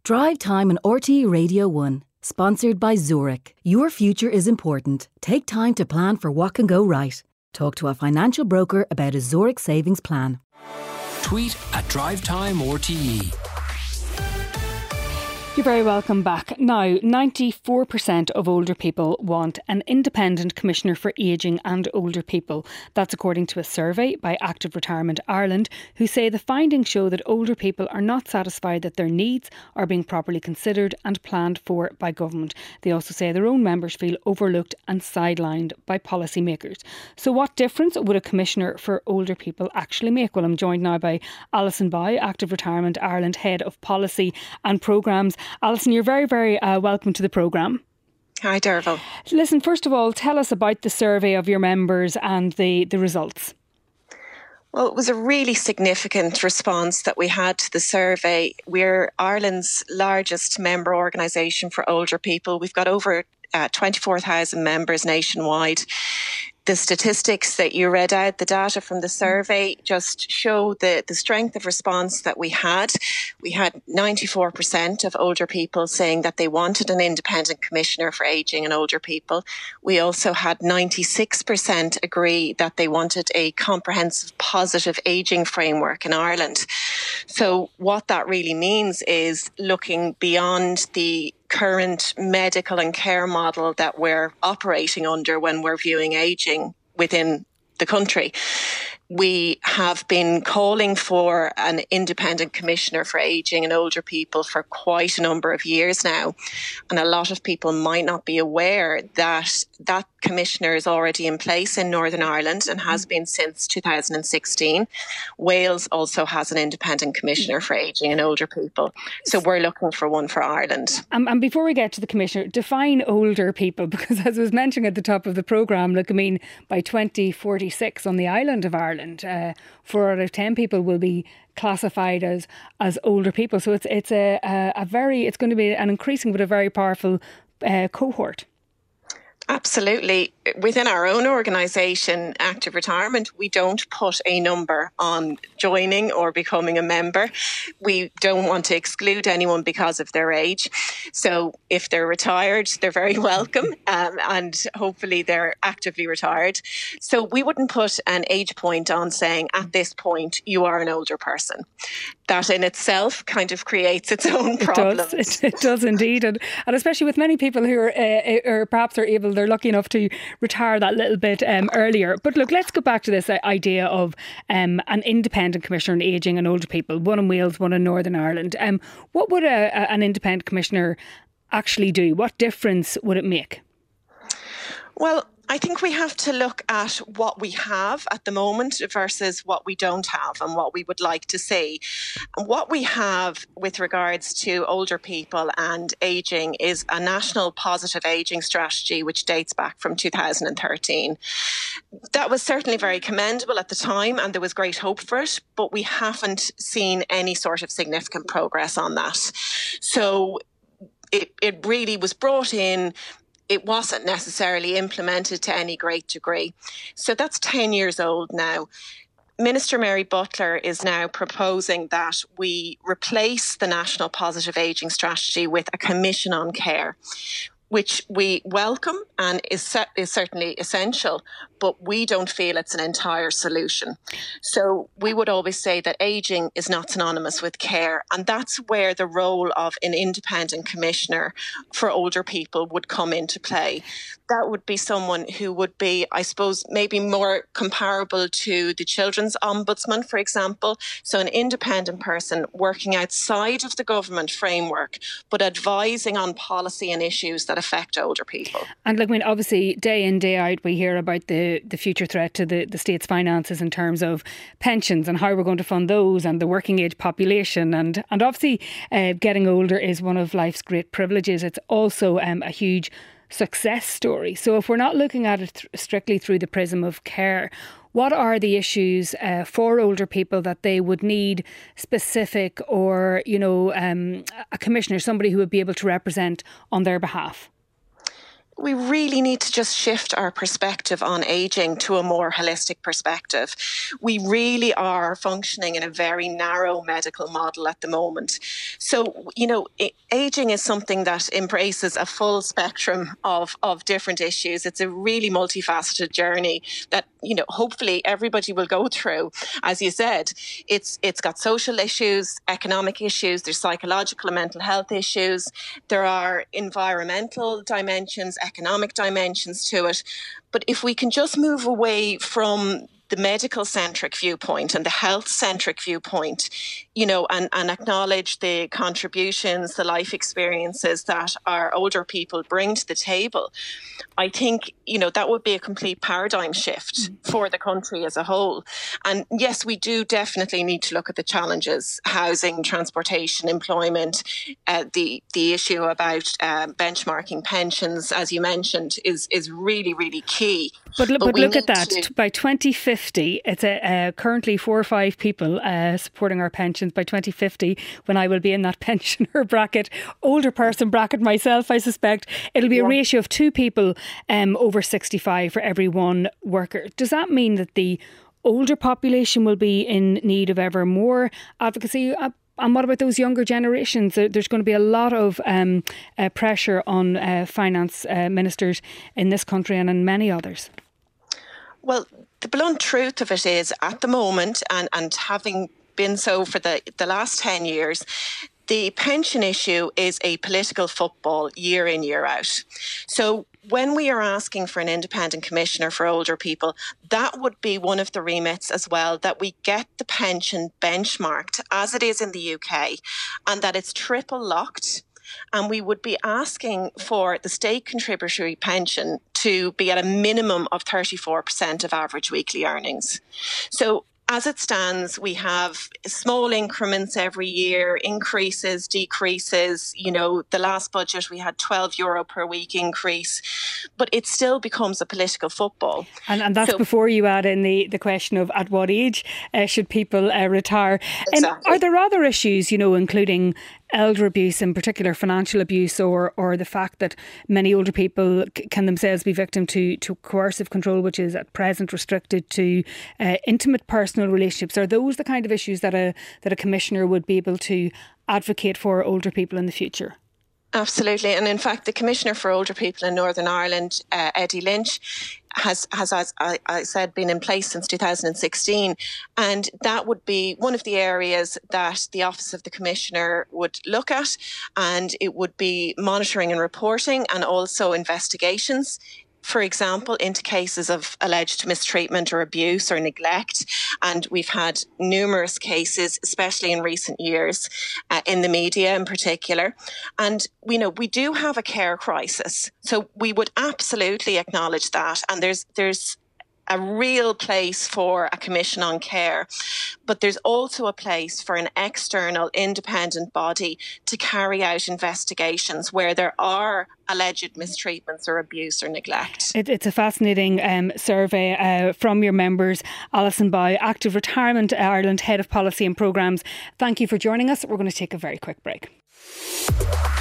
Drive Time on RTE Radio 1. Sponsored by Zurich. Your future is important. Take time to plan for what can go right. Talk to a financial broker about a Zurich savings plan. Tweet at DriveTimeRTE. You're very welcome back. Now, 94% of older people want an independent commissioner for ageing and older people. That's according to a survey by Active Retirement Ireland, who say the findings show that older people are not satisfied that their needs are being properly considered and planned for by government. They also say their own members feel overlooked and sidelined by policymakers. So what difference would a commissioner for older people actually make? Well, I'm joined now by Alison Boy, Active Retirement Ireland Head of Policy and Programmes. Alison, you're very, very welcome to the programme. Hi, Derval. Listen, first of all, tell us about the survey of your members and the results. Well, it was a really significant response that we had to the survey. We're Ireland's largest member organisation for older people. We've got over 24,000 members nationwide. The statistics that you read out, the data from the survey, just show the strength of response that we had. We had 94% of older people saying that they wanted an independent commissioner for ageing and older people. We also had 96% agree that they wanted a comprehensive positive ageing framework in Ireland. So what that really means is looking beyond the current medical and care model that we're operating under when we're viewing ageing within the country. We have been calling for an independent commissioner for ageing and older people for quite a number of years now. And a lot of people might not be aware that that commissioner is already in place in Northern Ireland and has been since 2016. Wales also has an independent commissioner for ageing and older people. So we're looking for one for Ireland. And before we get to the commissioner, define older people, because as I was mentioning at the top of the programme, look, I mean, by 2046 on the island of Ireland, 4 out of 10 people will be classified as older people. So it's going to be an increasing but a very powerful cohort. Absolutely. Within our own organisation, Active Retirement, we don't put a number on joining or becoming a member. We don't want to exclude anyone because of their age. So if they're retired, they're very welcome, and hopefully they're actively retired. So we wouldn't put an age point on saying at this point you are an older person. That in itself kind of creates its own problems. It does indeed. And especially with many people who are perhaps are able, they're lucky enough to retire that little bit earlier. But look, let's go back to this idea of an independent commissioner on ageing and older people, one in Wales, one in Northern Ireland. What would an independent commissioner actually do? What difference would it make? Well, I think we have to look at what we have at the moment versus what we don't have and what we would like to see. And what we have with regards to older people and ageing is a national positive ageing strategy which dates back from 2013. That was certainly very commendable at the time and there was great hope for it, but we haven't seen any sort of significant progress on that. So it really was brought in. It wasn't necessarily implemented to any great degree. So that's 10 years old now. Minister Mary Butler is now proposing that we replace the National Positive Ageing Strategy with a Commission on Care, which we welcome and is certainly essential, but we don't feel it's an entire solution. So we would always say that ageing is not synonymous with care, and that's where the role of an independent commissioner for older people would come into play. That would be someone who would be, I suppose, maybe more comparable to the Children's Ombudsman, for example. So an independent person working outside of the government framework, but advising on policy and issues that affect older people. And like, I mean, obviously, day in, day out, we hear about the future threat to the state's finances in terms of pensions and how we're going to fund those and the working age population. And obviously, getting older is one of life's great privileges. It's also a huge success story. So if we're not looking at it strictly through the prism of care, what are the issues for older people that they would need specific or, a commissioner, somebody who would be able to represent on their behalf? we really need to just shift our perspective on ageing to a more holistic perspective. We really are functioning in a very narrow medical model at the moment. So, ageing is something that embraces a full spectrum of different issues. It's a really multifaceted journey that, hopefully everybody will go through. As you said, it's got social issues, economic issues, there's psychological and mental health issues, there are environmental dimensions, economic dimensions to it. But if we can just move away from the medical centric viewpoint and the health centric viewpoint, and acknowledge the contributions, the life experiences that our older people bring to the table, I think, that would be a complete paradigm shift for the country as a whole. And yes, we do definitely need to look at the challenges: housing, transportation, employment. The issue about benchmarking pensions, as you mentioned, is really, really key. But look at that. By 2050, it's currently 4 or 5 people supporting our pensions. By 2050, when I will be in that pensioner bracket, older person bracket myself, I suspect, it'll be a ratio of 2 people over 65 for every 1 worker. Does that mean that the older population will be in need of ever more advocacy? And what about those younger generations? There's going to be a lot of pressure on finance ministers in this country and in many others. Well, the blunt truth of it is, at the moment, and having been so for the last 10 years, the pension issue is a political football year in, year out. So when we are asking for an independent commissioner for older people, that would be one of the remits as well, that we get the pension benchmarked as it is in the UK, and that it's triple locked. And we would be asking for the state contributory pension to be at a minimum of 34% of average weekly earnings. So as it stands, we have small increments every year, increases, decreases. The last budget we had €12 per week increase, but it still becomes a political football. And that's before you add in the question of at what age should people retire. Exactly. Are there other issues, including elder abuse, in particular financial abuse, or the fact that many older people can themselves be victim to coercive control, which is at present restricted to intimate personal relationships? Are those the kind of issues that a commissioner would be able to advocate for older people in the future? Absolutely. And in fact, the Commissioner for Older People in Northern Ireland, Eddie Lynch, has, as I said, been in place since 2016. And that would be one of the areas that the Office of the Commissioner would look at. And it would be monitoring and reporting, and also investigations, for example, into cases of alleged mistreatment or abuse or neglect. And we've had numerous cases, especially in recent years, in the media in particular. And we do have a care crisis. So we would absolutely acknowledge that. And there's a real place for a commission on care, but there's also a place for an external independent body to carry out investigations where there are alleged mistreatments or abuse or neglect. It's a fascinating survey from your members. Alison Bowe, Active Retirement Ireland Head of Policy and Programmes. Thank you for joining us. We're going to take a very quick break.